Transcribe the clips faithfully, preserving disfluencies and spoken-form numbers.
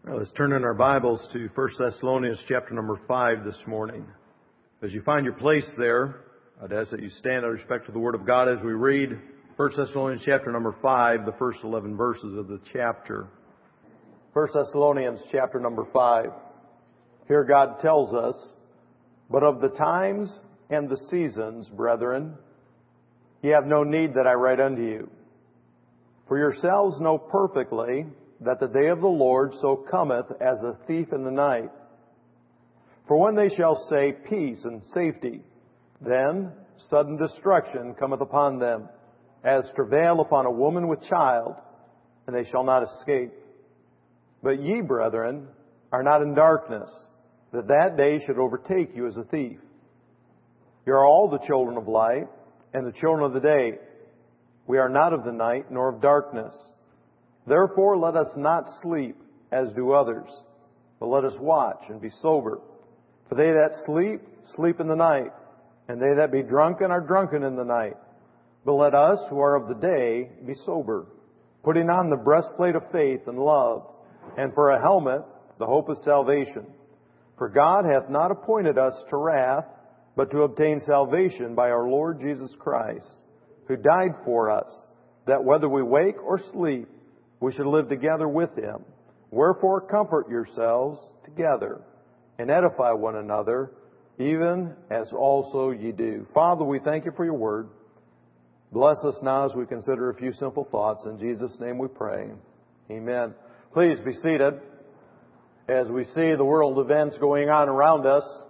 Well, let's turn in our Bibles to First Thessalonians chapter number five this morning. As you find your place there, I'd ask that you stand out of respect to the Word of God as we read First Thessalonians chapter number five, the first eleven verses of the chapter. First Thessalonians chapter number five. Here God tells us, "But of the times and the seasons, brethren, ye have no need that I write unto you. For yourselves know perfectly that the day of the Lord so cometh as a thief in the night. For when they shall say peace and safety, then sudden destruction cometh upon them, as travail upon a woman with child, and they shall not escape. But ye, brethren, are not in darkness, that that day should overtake you as a thief. You are all the children of light, and the children of the day. We are not of the night, nor of darkness. Therefore let us not sleep, as do others, but let us watch and be sober. For they that sleep, sleep in the night, and they that be drunken are drunken in the night. But let us, who are of the day, be sober, putting on the breastplate of faith and love, and for a helmet, the hope of salvation. For God hath not appointed us to wrath, but to obtain salvation by our Lord Jesus Christ, who died for us, that whether we wake or sleep, we should live together with Him. Wherefore comfort yourselves together, and edify one another, even as also ye do." Father, we thank You for Your word. Bless us now as we consider a few simple thoughts. In Jesus' name we pray. Amen. Please be seated. As we see the world events going on around us,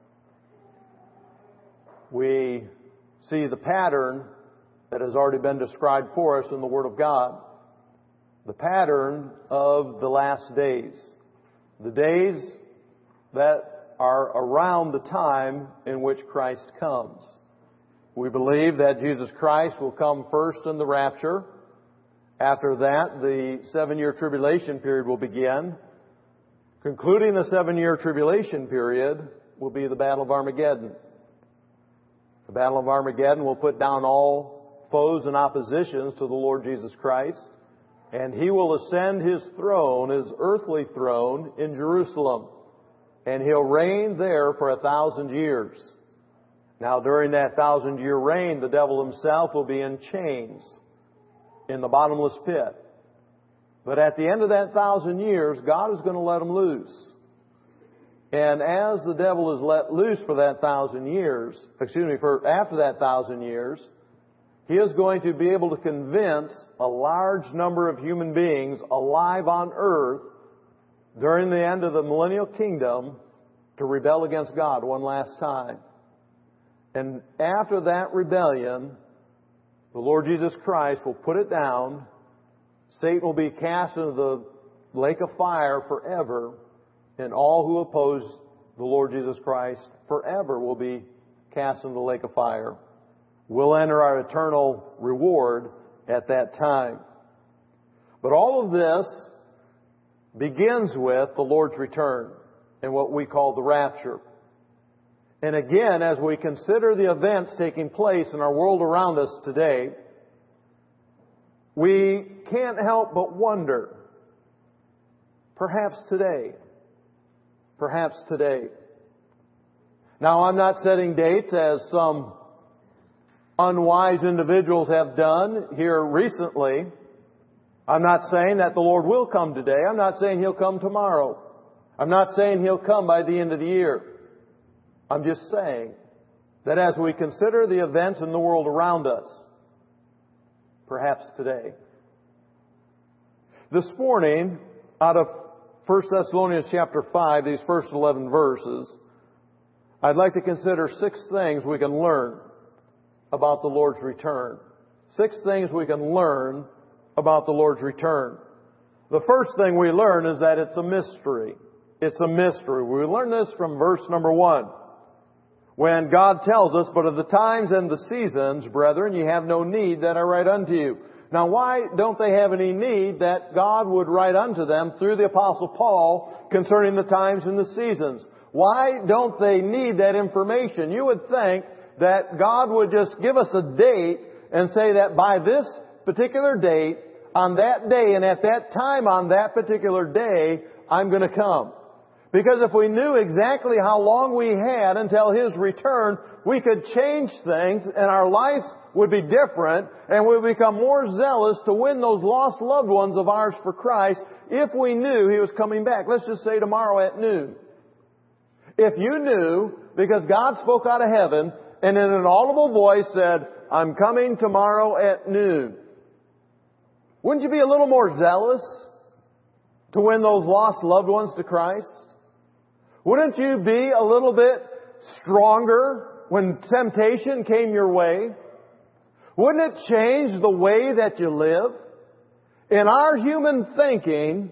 we see the pattern that has already been described for us in the Word of God. The pattern of the last days. The days that are around the time in which Christ comes. We believe that Jesus Christ will come first in the rapture. After that, the seven-year tribulation period will begin. Concluding the seven-year tribulation period will be the Battle of Armageddon. The Battle of Armageddon will put down all foes and oppositions to the Lord Jesus Christ. And He will ascend His throne, His earthly throne, in Jerusalem. And He'll reign there for a thousand years. Now, during that thousand-year reign, the devil himself will be in chains in the bottomless pit. But at the end of that thousand years, God is going to let him loose. And as the devil is let loose for that thousand years, excuse me, for after that thousand years, he is going to be able to convince a large number of human beings alive on earth during the end of the millennial kingdom to rebel against God one last time. And after that rebellion, the Lord Jesus Christ will put it down. Satan will be cast into the lake of fire forever, and all who oppose the Lord Jesus Christ forever will be cast into the lake of fire. We'll enter our eternal reward at that time. But all of this begins with the Lord's return and what we call the rapture. And again, as we consider the events taking place in our world around us today, we can't help but wonder, perhaps today, perhaps today. Now, I'm not setting dates as some unwise individuals have done here recently. I'm not saying that the Lord will come today. I'm not saying He'll come tomorrow. I'm not saying He'll come by the end of the year. I'm just saying that as we consider the events in the world around us, perhaps today. This morning, out of First Thessalonians chapter five, these first eleven verses, I'd like to consider six things we can learn about the Lord's return. Six things we can learn about the Lord's return. The first thing we learn is that it's a mystery. It's a mystery. We learn this from verse number one. When God tells us, "But of the times and the seasons, brethren, ye have no need that I write unto you." Now, why don't they have any need that God would write unto them through the Apostle Paul concerning the times and the seasons? Why don't they need that information? You would think that God would just give us a date and say that by this particular date, on that day and at that time on that particular day, I'm going to come. Because if we knew exactly how long we had until His return, we could change things and our lives would be different and we would become more zealous to win those lost loved ones of ours for Christ if we knew He was coming back. Let's just say tomorrow at noon. If you knew, because God spoke out of heaven and in an audible voice said, I'm coming tomorrow at noon, wouldn't you be a little more zealous to win those lost loved ones to Christ? Wouldn't you be a little bit stronger when temptation came your way? Wouldn't it change the way that you live? In our human thinking,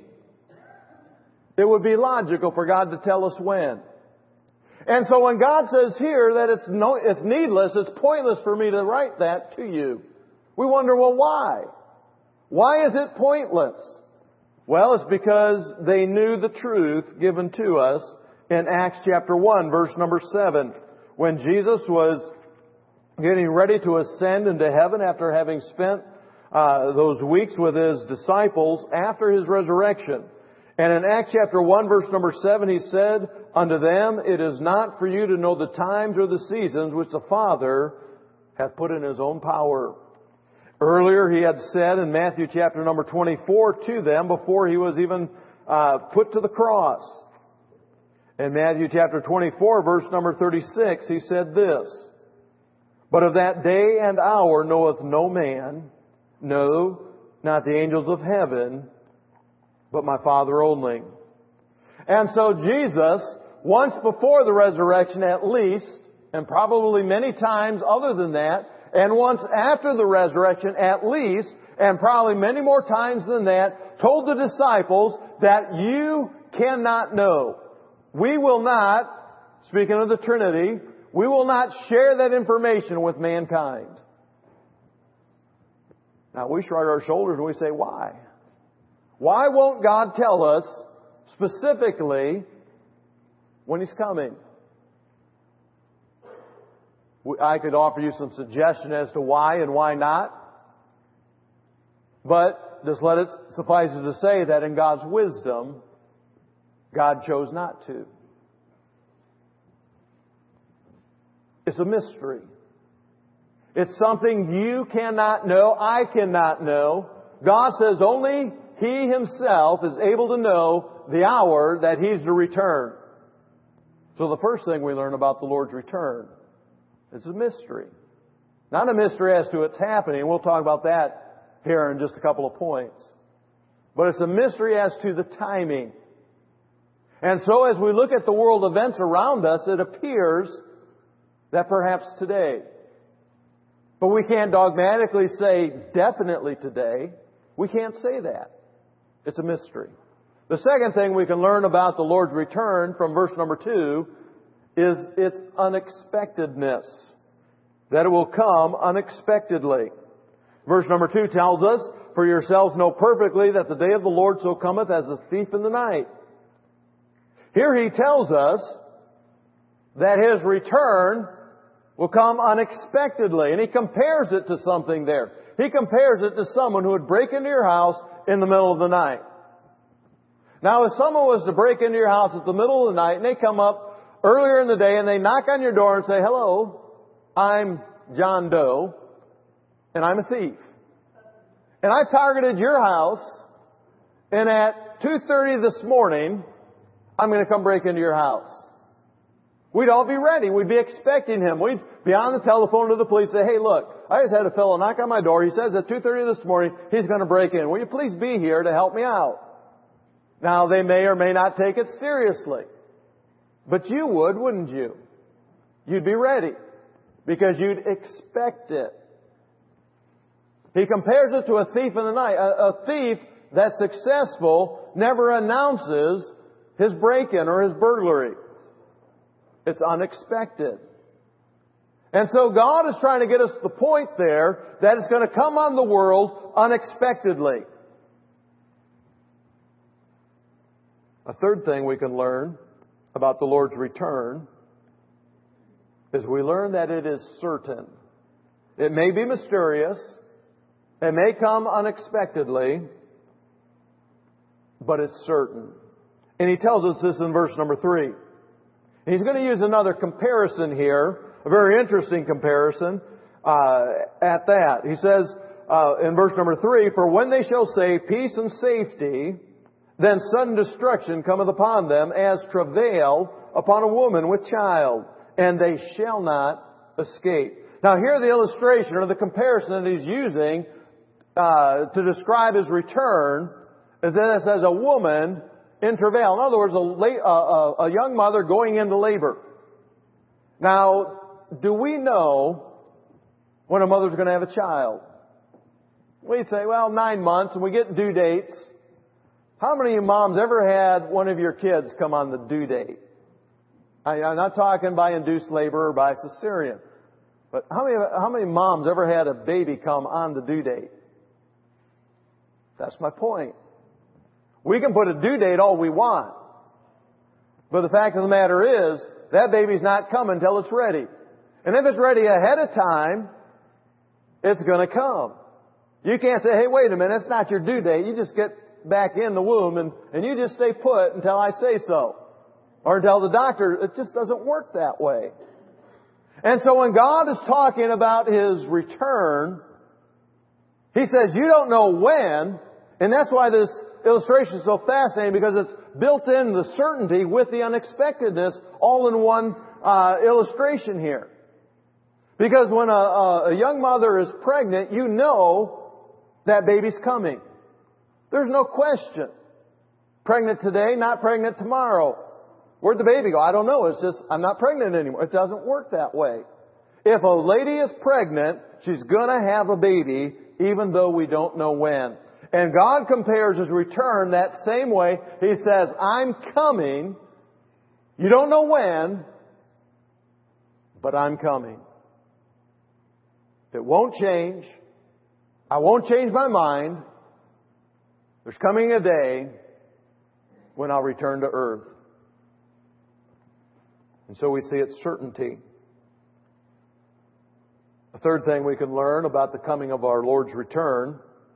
it would be logical for God to tell us when. And so when God says here that it's no, it's needless, it's pointless for me to write that to you, we wonder, well, why? Why is it pointless? Well, it's because they knew the truth given to us in Acts chapter one, verse number seven, when Jesus was getting ready to ascend into heaven after having spent uh, those weeks with His disciples after His resurrection. And in Acts chapter one, verse number seven, He said, unto them, it is not for you to know the times or the seasons which the Father hath put in His own power. Earlier He had said in Matthew chapter number twenty-four to them, before He was even uh, put to the cross. In Matthew chapter twenty-four, verse number thirty-six, He said this, but of that day and hour knoweth no man, no, not the angels of heaven, but my Father only. And so Jesus, once before the resurrection at least, and probably many times other than that, and once after the resurrection at least, and probably many more times than that, told the disciples that you cannot know. We will not, speaking of the Trinity, we will not share that information with mankind. Now we shrug our shoulders and we say, why? Why won't God tell us specifically when He's coming? I could offer you some suggestion as to why and why not. But just let it suffice it to say that in God's wisdom, God chose not to. It's a mystery. It's something you cannot know, I cannot know. God says only He Himself is able to know the hour that He's to return. So the first thing we learn about the Lord's return is a mystery. Not a mystery as to its happening. We'll talk about that here in just a couple of points. But it's a mystery as to the timing. And so as we look at the world events around us, it appears that perhaps today. But we can't dogmatically say definitely today. We can't say that. It's a mystery. The second thing we can learn about the Lord's return from verse number two is its unexpectedness. That it will come unexpectedly. Verse number two tells us, for yourselves know perfectly that the day of the Lord so cometh as a thief in the night. Here He tells us that His return will come unexpectedly. And He compares it to something there. He compares it to someone who would break into your house in the middle of the night. Now, if someone was to break into your house at the middle of the night and they come up earlier in the day and they knock on your door and say, hello, I'm John Doe and I'm a thief. And I targeted your house and at two thirty this morning, I'm going to come break into your house. We'd all be ready. We'd be expecting him. We'd be on the telephone to the police and say, hey, look, I just had a fellow knock on my door. He says at two thirty this morning, he's going to break in. Will you please be here to help me out? Now, they may or may not take it seriously. But you would, wouldn't you? You'd be ready because you'd expect it. He compares it to a thief in the night. A, a thief that's successful never announces his break-in or his burglary. It's unexpected. And so God is trying to get us to the point there that it's going to come on the world unexpectedly. A third thing we can learn about the Lord's return is we learn that it is certain. It may be mysterious. It may come unexpectedly, but it's certain. And he tells us this in verse number three. And he's going to use another comparison here, a very interesting comparison uh, at that. He says uh, in verse number three, "For when they shall say peace and safety, then sudden destruction cometh upon them as travail upon a woman with child, and they shall not escape." Now here the illustration or the comparison that he's using uh, to describe his return is that it says a woman in travail. In other words, a, la- a, a young mother going into labor. Now, do we know when a mother's going to have a child? We'd say, well, nine months, and we get due dates. How many moms ever had one of your kids come on the due date? I, I'm not talking by induced labor or by cesarean. But how many, how many moms ever had a baby come on the due date? That's my point. We can put a due date all we want. But the fact of the matter is, that baby's not coming until it's ready. And if it's ready ahead of time, it's going to come. You can't say, hey, wait a minute, it's not your due date. You just get back in the womb and, and you just stay put until I say so. Or until the doctor, it just doesn't work that way. And so when God is talking about His return, He says, you don't know when, and that's why this illustration is so fascinating, because it's built in the certainty with the unexpectedness all in one uh, illustration here. Because when a, a, a young mother is pregnant, you know that baby's coming. There's no question. Pregnant today, not pregnant tomorrow. Where'd the baby go? I don't know. It's just, I'm not pregnant anymore. It doesn't work that way. If a lady is pregnant, she's gonna have a baby, even though we don't know when. And God compares His return that same way. He says, I'm coming. You don't know when, but I'm coming. It won't change. I won't change my mind. There's coming a day when I'll return to earth. And so we see its certainty. The third thing we can learn about the coming of our Lord's return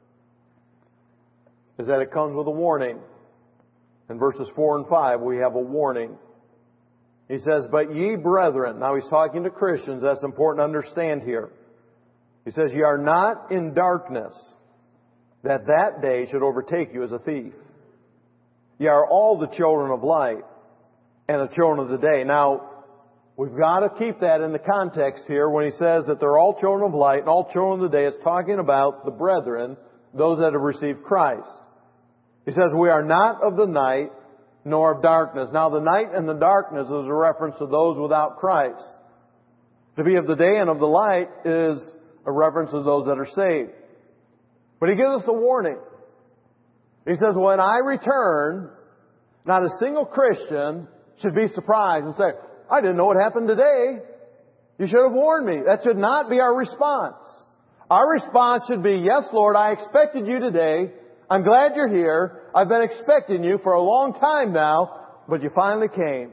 is that it comes with a warning. In verses four and five, we have a warning. He says, but ye brethren, now he's talking to Christians, that's important to understand here. He says, ye are not in darkness, that that day should overtake you as a thief. Ye are all the children of light, and the children of the day. Now, we've got to keep that in the context here when he says that they're all children of light and all children of the day. It's talking about the brethren, those that have received Christ. He says, we are not of the night nor of darkness. Now, the night and the darkness is a reference to those without Christ. To be of the day and of the light is a reference to those that are saved. But he gives us a warning. He says, when I return, not a single Christian should be surprised and say, I didn't know what happened today. You should have warned me. That should not be our response. Our response should be, yes, Lord, I expected you today. I'm glad you're here. I've been expecting you for a long time now, but you finally came.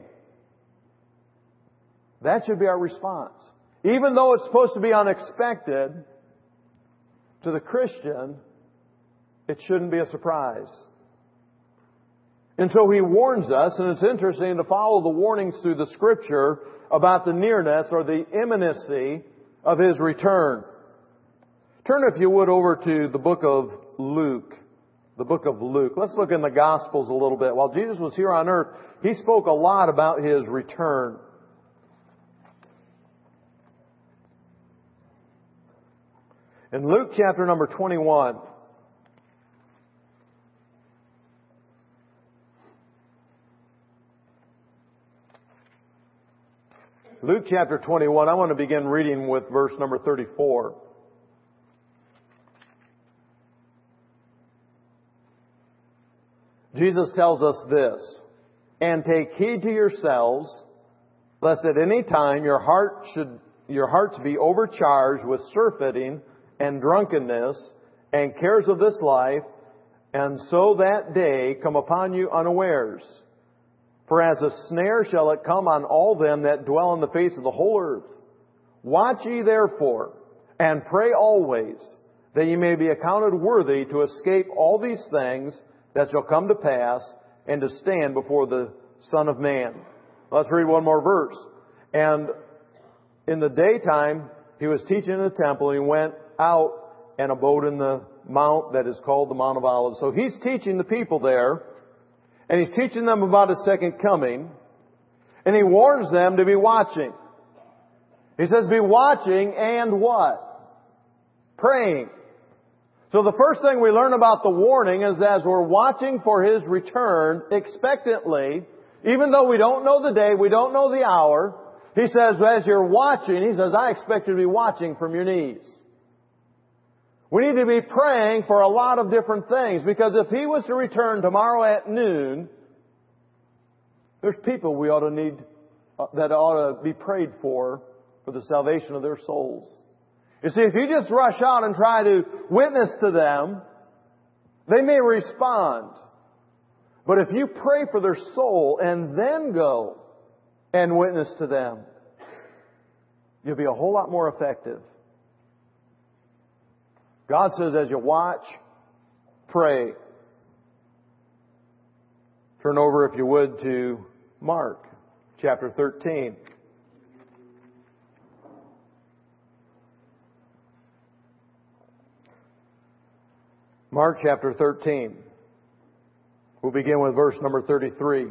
That should be our response. Even though it's supposed to be unexpected, to the Christian, it shouldn't be a surprise. And so he warns us, and it's interesting to follow the warnings through the Scripture about the nearness or the imminency of His return. Turn, if you would, over to the book of Luke. The book of Luke. Let's look in the Gospels a little bit. While Jesus was here on earth, He spoke a lot about His return. In Luke chapter number twenty-one, Luke chapter twenty-one, I want to begin reading with verse number thirty-four. Jesus tells us this, and take heed to yourselves, lest at any time your heart should, your hearts be overcharged with surfeiting and drunkenness and cares of this life, and so that day come upon you unawares. For as a snare shall it come on all them that dwell on the face of the whole earth. Watch ye therefore, and pray always, that ye may be accounted worthy to escape all these things that shall come to pass, and to stand before the Son of Man. Let's read one more verse. And in the daytime, He was teaching in the temple, and He went out and abode in the mount that is called the Mount of Olives. So He's teaching the people there, and He's teaching them about His second coming, and He warns them to be watching. He says, be watching and what? Praying. So the first thing we learn about the warning is that as we're watching for His return expectantly, even though we don't know the day, we don't know the hour, He says, as you're watching, He says, I expect you to be watching from your knees. We need to be praying for a lot of different things, because if He was to return tomorrow at noon, there's people we ought to need, uh, that ought to be prayed for, for the salvation of their souls. You see, if you just rush out and try to witness to them, they may respond. But if you pray for their soul and then go and witness to them, you'll be a whole lot more effective. God says, as you watch, pray. Turn over, if you would, to Mark chapter thirteen. Mark chapter thirteen. We'll begin with verse number thirty-three.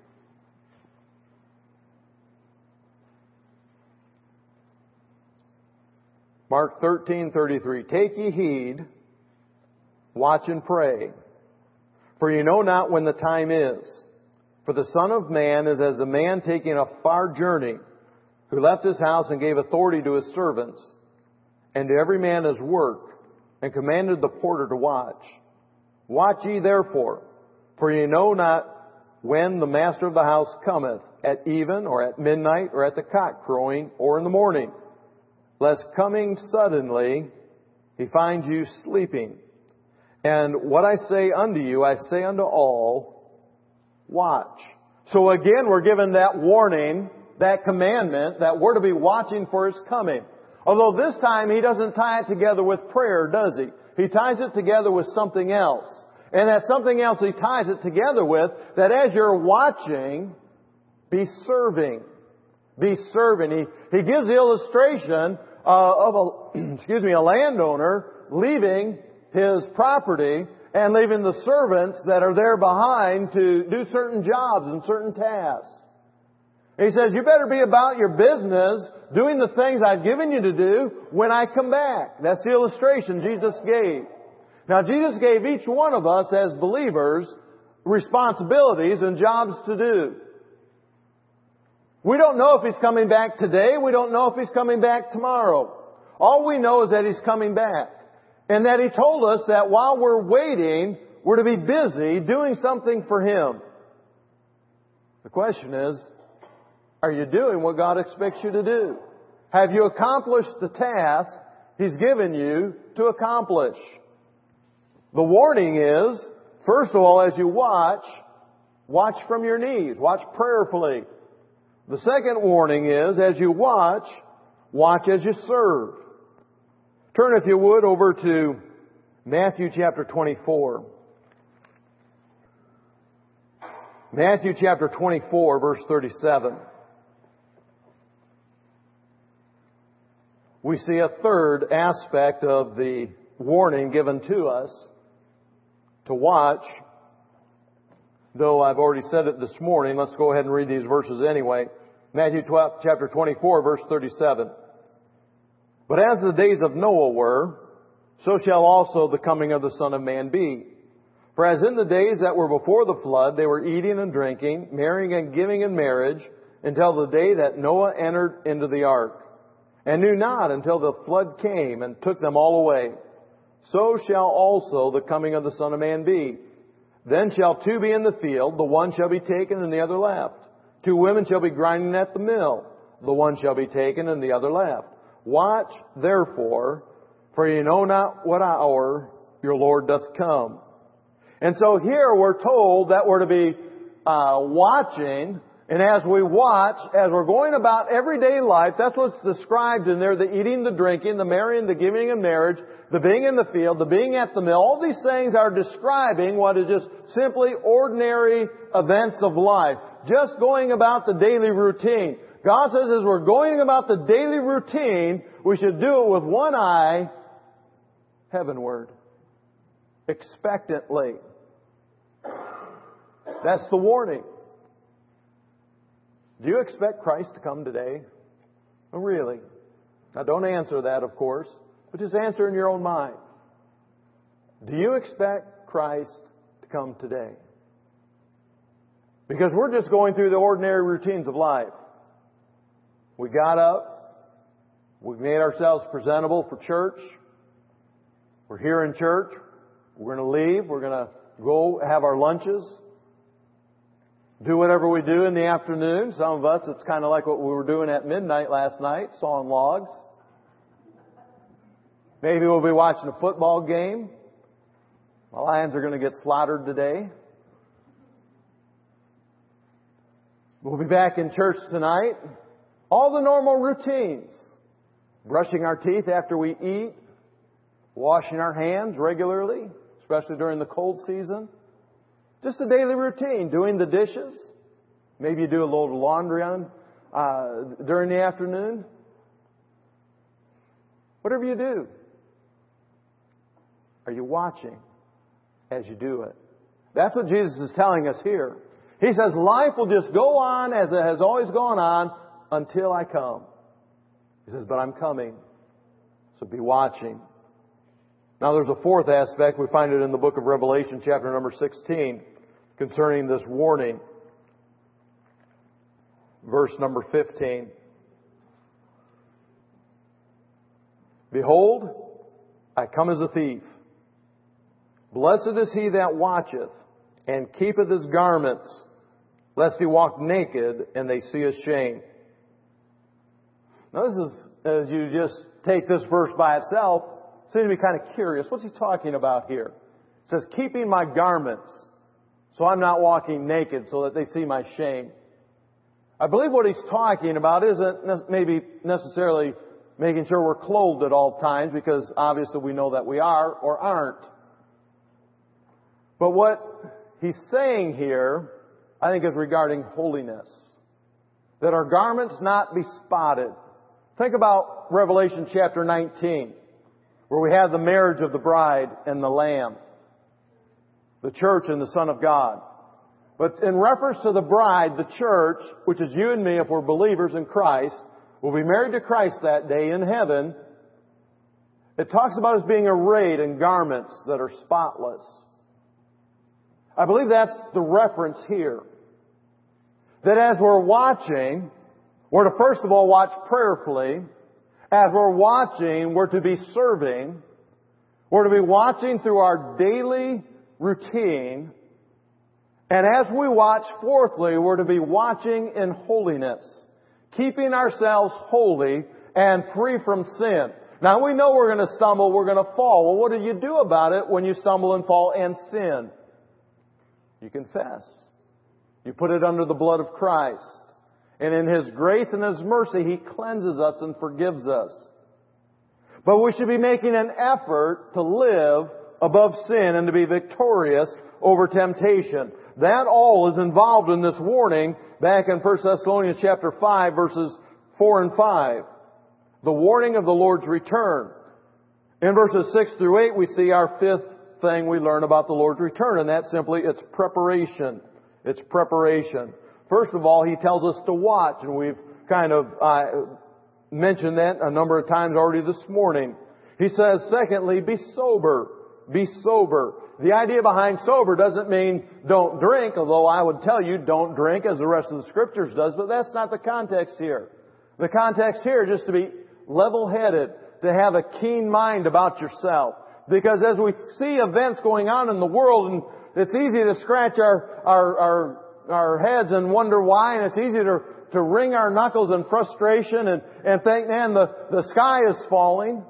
Mark thirteen thirty-three. Take ye heed, watch and pray, for you know not when the time is. For the Son of Man is as a man taking a far journey, who left his house and gave authority to his servants, and to every man his work, and commanded the porter to watch. Watch ye therefore, for ye know not when the master of the house cometh, at even, or at midnight, or at the cock crowing, or in the morning, lest coming suddenly He find you sleeping. And what I say unto you, I say unto all, watch. So again, we're given that warning, that commandment, that we're to be watching for His coming. Although this time He doesn't tie it together with prayer, does He? He ties it together with something else. And that something else He ties it together with, that as you're watching, be serving. Be serving. He, he gives the illustration uh, of a, excuse me, a landowner leaving his property and leaving the servants that are there behind to do certain jobs and certain tasks. He says, you better be about your business, doing the things I've given you to do when I come back. That's the illustration Jesus gave. Now, Jesus gave each one of us as believers responsibilities and jobs to do. We don't know if He's coming back today. We don't know if He's coming back tomorrow. All we know is that He's coming back. And that He told us that while we're waiting, we're to be busy doing something for Him. The question is, are you doing what God expects you to do? Have you accomplished the task He's given you to accomplish? The warning is, first of all, as you watch, watch from your knees. Watch prayerfully. The second warning is, as you watch, watch as you serve. Turn, if you would, over to Matthew chapter twenty-four. Matthew chapter twenty-four, verse thirty-seven. We see a third aspect of the warning given to us to watch. Though I've already said it this morning, let's go ahead and read these verses anyway. Matthew twelve, chapter twenty-four, verse thirty-seven. But as the days of Noah were, so shall also the coming of the Son of Man be. For as in the days that were before the flood, they were eating and drinking, marrying and giving in marriage, until the day that Noah entered into the ark, and knew not until the flood came and took them all away. So shall also the coming of the Son of Man be. Then shall two be in the field, the one shall be taken and the other left. Two women shall be grinding at the mill, the one shall be taken and the other left. Watch therefore, for you know not what hour your Lord doth come. And so here we're told that we're to be uh, watching And as we watch, as we're going about everyday life, that's what's described in there, the eating, the drinking, the marrying, the giving in marriage, the being in the field, the being at the mill. All these things are describing what is just simply ordinary events of life. Just going about the daily routine. God says as we're going about the daily routine, we should do it with one eye heavenward. Expectantly. That's the warning. Do you expect Christ to come today? Oh, really? Now don't answer that, of course, but just answer in your own mind. Do you expect Christ to come today? Because we're just going through the ordinary routines of life. We got up. We made ourselves presentable for church. We're here in church. We're going to leave. We're going to go have our lunches. Do whatever we do in the afternoon. Some of us, it's kind of like what we were doing at midnight last night, sawing logs. Maybe we'll be watching a football game. The Lions are going to get slaughtered today. We'll be back in church tonight. All the normal routines. Brushing our teeth after we eat. Washing our hands regularly, especially during the cold season. Just a daily routine. Doing the dishes. Maybe you do a little laundry on uh, during the afternoon. Whatever you do. Are you watching as you do it? That's what Jesus is telling us here. He says life will just go on as it has always gone on until I come. He says, but I'm coming. So be watching. Now there's a fourth aspect. We find it in the book of Revelation, chapter number sixteen, concerning this warning. Verse number fifteen. Behold, I come as a thief. Blessed is he that watcheth, and keepeth his garments, lest he walk naked, and they see his shame. Now this is, as you just take this verse by itself, seem to be kind of curious. What's he talking about here? It says, keeping my garments, so I'm not walking naked, so that they see my shame. I believe what he's talking about isn't maybe necessarily making sure we're clothed at all times, because obviously we know that we are or aren't. But what he's saying here, I think, is regarding holiness. That our garments not be spotted. Think about Revelation chapter nineteen, where we have the marriage of the bride and the Lamb. The church and the Son of God. But in reference to the bride, the church, which is you and me if we're believers in Christ, will be married to Christ that day in heaven. It talks about us being arrayed in garments that are spotless. I believe that's the reference here. That as we're watching, we're to first of all watch prayerfully. As we're watching, we're to be serving. We're to be watching through our daily routine. And as we watch, fourthly, we're to be watching in holiness. Keeping ourselves holy and free from sin. Now we know we're going to stumble, we're going to fall. Well, what do you do about it when you stumble and fall and sin? You confess. You put it under the blood of Christ. And in His grace and His mercy, He cleanses us and forgives us. But we should be making an effort to live above sin and to be victorious over temptation. That all is involved in this warning back in First Thessalonians chapter five, verses four and five. The warning of the Lord's return. In verses six through eight, we see our fifth thing we learn about the Lord's return, and that's simply its preparation. It's preparation. First of all, He tells us to watch, and we've kind of uh, mentioned that a number of times already this morning. He says, secondly, be sober. Be sober. The idea behind sober doesn't mean don't drink, although I would tell you don't drink as the rest of the Scriptures does, but that's not the context here. The context here is just to be level-headed, to have a keen mind about yourself. Because as we see events going on in the world, and it's easy to scratch our, our, our, our heads and wonder why, and it's easy to, to wring our knuckles in frustration and, and think, man, the, the sky is falling.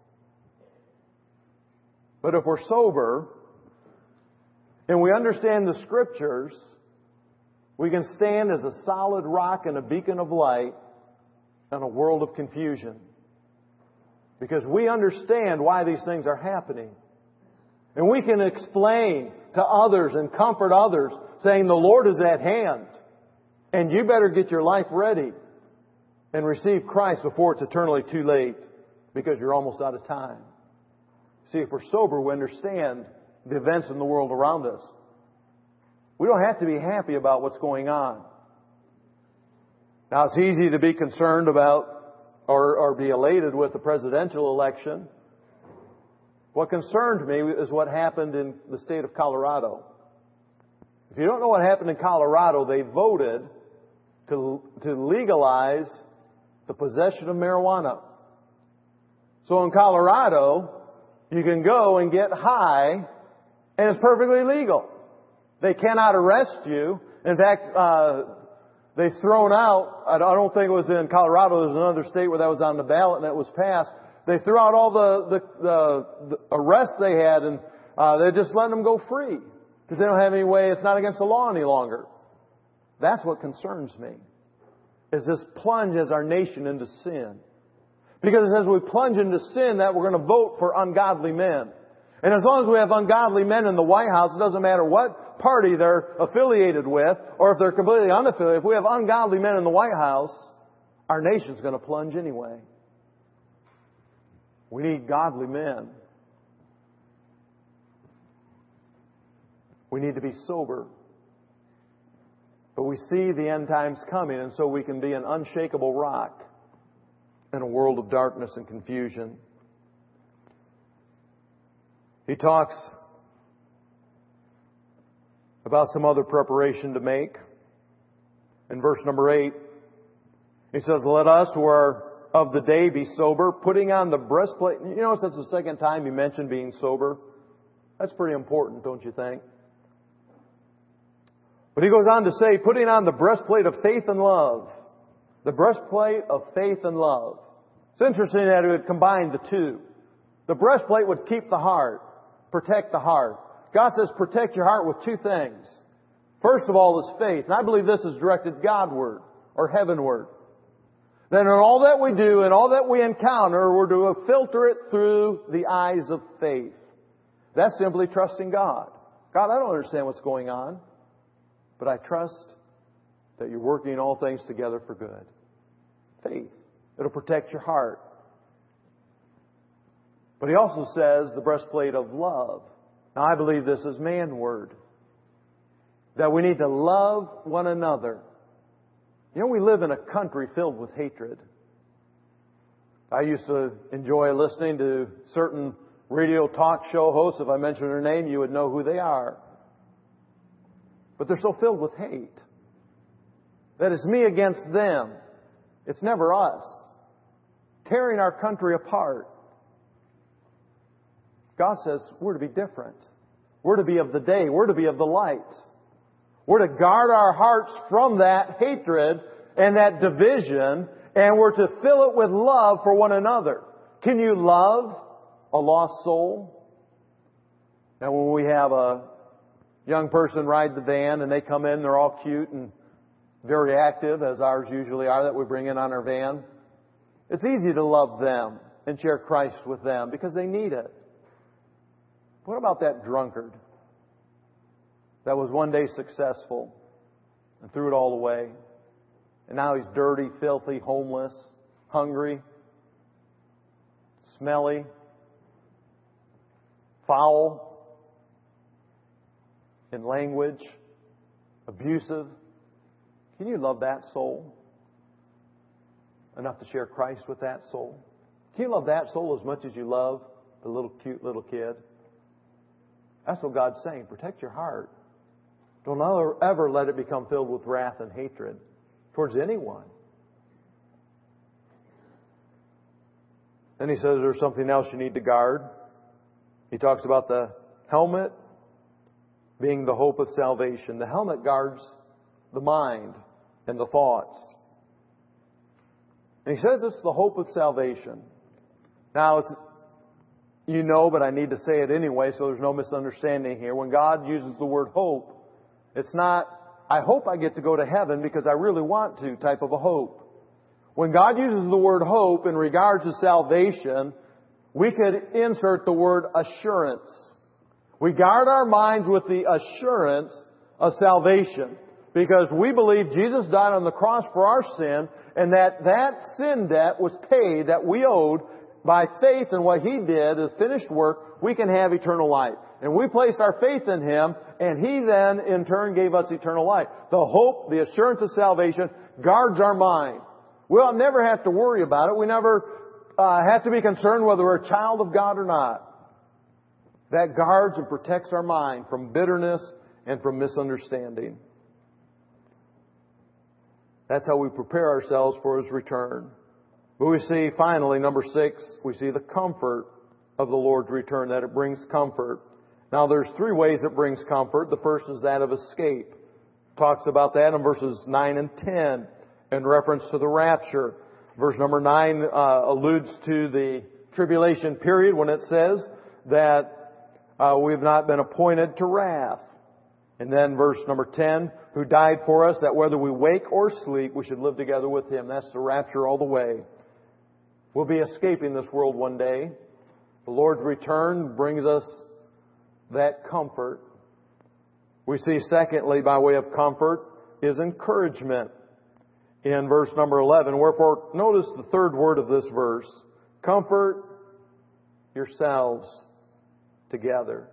But if we're sober, and we understand the Scriptures, We can stand as a solid rock and a beacon of light in a world of confusion. Because we understand why these things are happening. And we can explain to others and comfort others, saying the Lord is at hand. And you better get your life ready and receive Christ before it's eternally too late, because you're almost out of time. See, if we're sober, we understand the events in the world around us. We don't have to be happy about what's going on. Now, it's easy to be concerned about or, or be elated with the presidential election. What concerned me is what happened in the state of Colorado. If you don't know what happened in Colorado, they voted to, to legalize the possession of marijuana. So in Colorado, you can go and get high, and it's perfectly legal. They cannot arrest you. In fact, uh, they've thrown out, I don't think it was in Colorado, there's another state where that was on the ballot and it was passed. They threw out all the, the, the, the arrests they had, and uh, they're just letting them go free. Because they don't have any way, it's not against the law any longer. That's what concerns me, is this plunge as our nation into sin. Because as we plunge into sin, that we're going to vote for ungodly men. And as long as we have ungodly men in the White House, it doesn't matter what party they're affiliated with, or if they're completely unaffiliated. If we have ungodly men in the White House, our nation's going to plunge anyway. We need godly men. We need to be sober. But we see the end times coming, and so we can be an unshakable rock in a world of darkness and confusion. He talks about some other preparation to make. In verse number eight, he says, "Let us who are of the day be sober, putting on the breastplate." You know, since the second time he mentioned being sober. That's pretty important, don't you think? But he goes on to say, putting on the breastplate of faith and love. The breastplate of faith and love. It's interesting that it would combine the two. The breastplate would keep the heart, protect the heart. God says protect your heart with two things. First of all is faith. And I believe this is directed Godward or heavenward. Then in all that we do and all that we encounter, we're to filter it through the eyes of faith. That's simply trusting God. God, I don't understand what's going on, but I trust that you're working all things together for good. Faith. It'll protect your heart. But he also says the breastplate of love. Now I believe this is manward. That we need to love one another. You know, we live in a country filled with hatred. I used to enjoy listening to certain radio talk show hosts. If I mentioned their name, you would know who they are. But they're so filled with hate. That it's me against them. It's never us. Tearing our country apart. God says we're to be different. We're to be of the day. We're to be of the light. We're to guard our hearts from that hatred and that division, and we're to fill it with love for one another. Can you love a lost soul? Now, when we have a young person ride the van and they come in, they're all cute and very active, as ours usually are, that we bring in on our van. It's easy to love them and share Christ with them because they need it. What about that drunkard that was one day successful and threw it all away? And now he's dirty, filthy, homeless, hungry, smelly, foul in language, abusive. Can you love that soul enough to share Christ with that soul? Can you love that soul as much as you love the little cute little kid? That's what God's saying. Protect your heart. Don't ever, ever let it become filled with wrath and hatred towards anyone. Then he says there's something else you need to guard. He talks about the helmet being the hope of salvation. The helmet guards the mind and the thoughts. And he says this is the hope of salvation. Now, it's, you know, but I need to say it anyway so there's no misunderstanding here. When God uses the word hope, it's not I hope I get to go to heaven because I really want to type of a hope. When God uses the word hope in regards to salvation, we could insert the word assurance. We guard our minds with the assurance of salvation because we believe Jesus died on the cross for our sin and that that sin debt was paid that we owed. By faith in what He did, His finished work, we can have eternal life. And we placed our faith in Him, and He then, in turn, gave us eternal life. The hope, the assurance of salvation guards our mind. We'll never have to worry about it. We never uh, have to be concerned whether we're a child of God or not. That guards and protects our mind from bitterness and from misunderstanding. That's how we prepare ourselves for His return. But we see, finally, number six, we see the comfort of the Lord's return, that it brings comfort. Now, there's three ways it brings comfort. The first is that of escape. Talks about that in verses nine and ten in reference to the rapture. Verse number nine uh, alludes to the tribulation period when it says that uh, we've not been appointed to wrath. And then verse number ten, who died for us, that whether we wake or sleep, we should live together with Him. That's the rapture all the way. We'll be escaping this world one day. The Lord's return brings us that comfort. We see, secondly, by way of comfort, is encouragement. In verse number eleven, wherefore, notice the third word of this verse. Comfort yourselves together.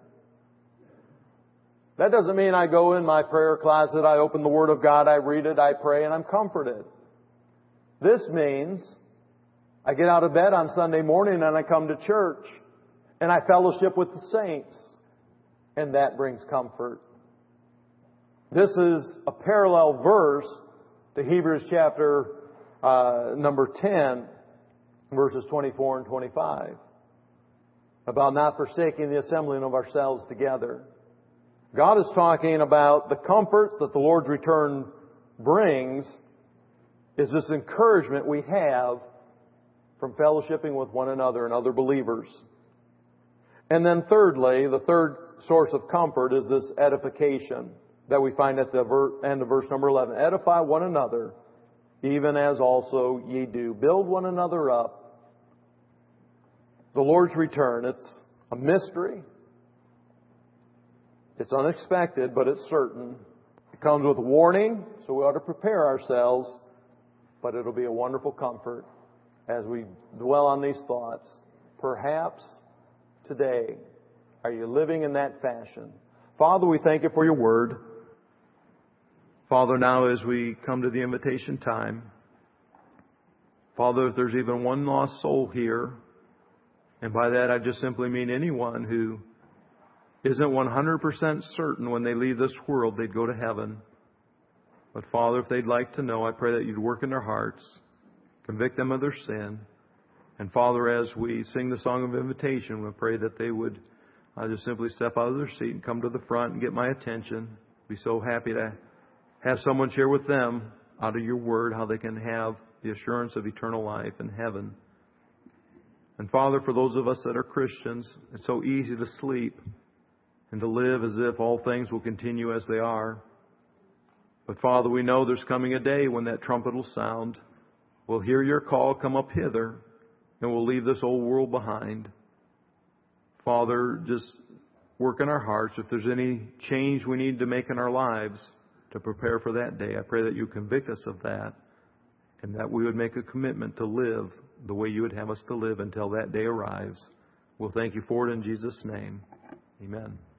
That doesn't mean I go in my prayer closet, I open the Word of God, I read it, I pray, and I'm comforted. This means I get out of bed on Sunday morning and I come to church and I fellowship with the saints. And that brings comfort. This is a parallel verse to Hebrews chapter uh, number ten, verses twenty-four and twenty-five. About not forsaking the assembling of ourselves together. God is talking about the comfort that the Lord's return brings is this encouragement we have from fellowshipping with one another and other believers. And then thirdly, the third source of comfort is this edification that we find at the ver- end of verse number eleven. Edify one another, even as also ye do. Build one another up. The Lord's return, it's a mystery. It's unexpected, but it's certain. It comes with warning, so we ought to prepare ourselves. But it'll be a wonderful comfort as we dwell on these thoughts. Perhaps today, are you living in that fashion? Father, we thank You for Your Word. Father, now as we come to the invitation time, Father, if there's even one lost soul here, and by that I just simply mean anyone who isn't one hundred percent certain when they leave this world they'd go to heaven. But Father, if they'd like to know, I pray that You'd work in their hearts, convict them of their sin. And Father, as we sing the song of invitation, we pray that they would uh, just simply step out of their seat and come to the front and get my attention. Be so happy to have someone share with them out of Your Word how they can have the assurance of eternal life in heaven. And Father, for those of us that are Christians, it's so easy to sleep and to live as if all things will continue as they are. But Father, we know there's coming a day when that trumpet will sound. We'll hear Your call, come up hither, and we'll leave this old world behind. Father, just work in our hearts. If there's any change we need to make in our lives to prepare for that day, I pray that You convict us of that and that we would make a commitment to live the way You would have us to live until that day arrives. We'll thank You for it in Jesus' name. Amen.